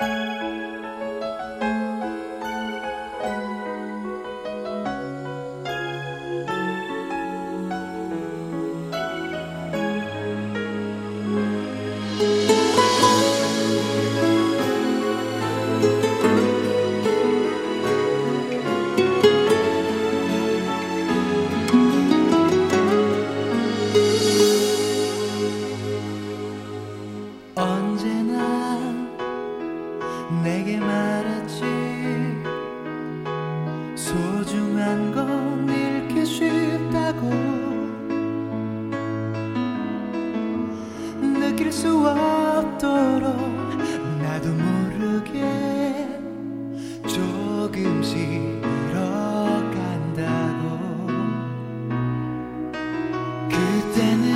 내게 말했지 소중한 건 잃기 쉽다고 느낄 수 없도록 나도 모르게 조금씩 잃어간다고 그때는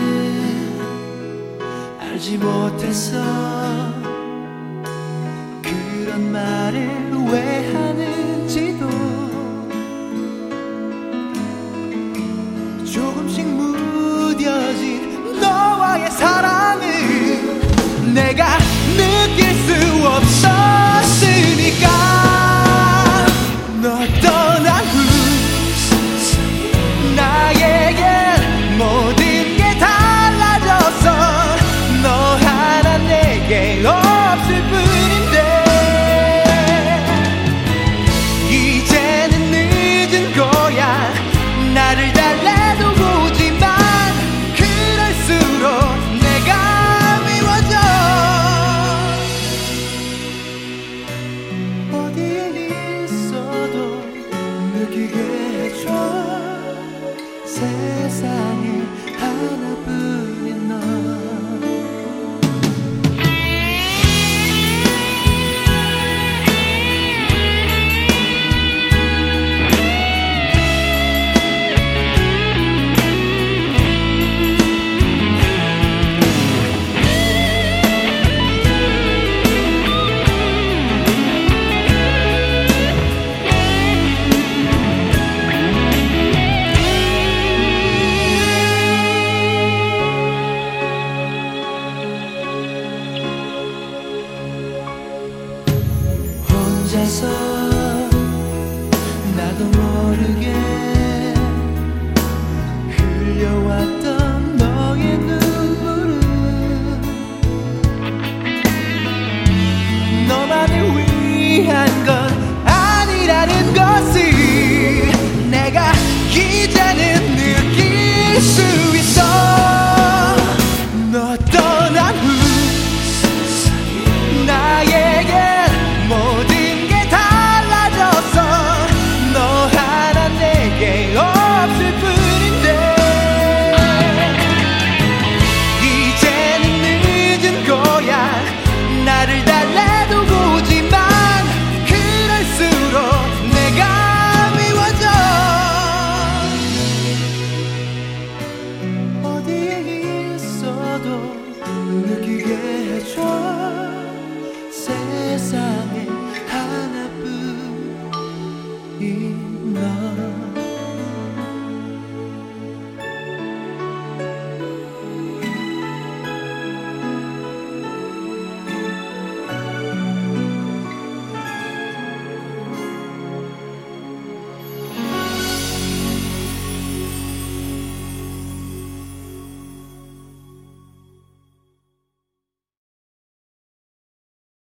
알지 못했어 그런 말을 왜 하는지도 조금씩 무뎌진 너와의 사랑은 내가 느낄 수 없었으니까 너 떠난 후 나에겐 모든 게 달라졌어 너 하나 내게 없을 뿐인데 이제는 늦은 거야 나를 달래도 보지만 그럴수록 내가 미워져 어디에 있어도 느끼게 해줘 세상에 하나뿐인 너 혼자서 나도 모르게 흘려왔던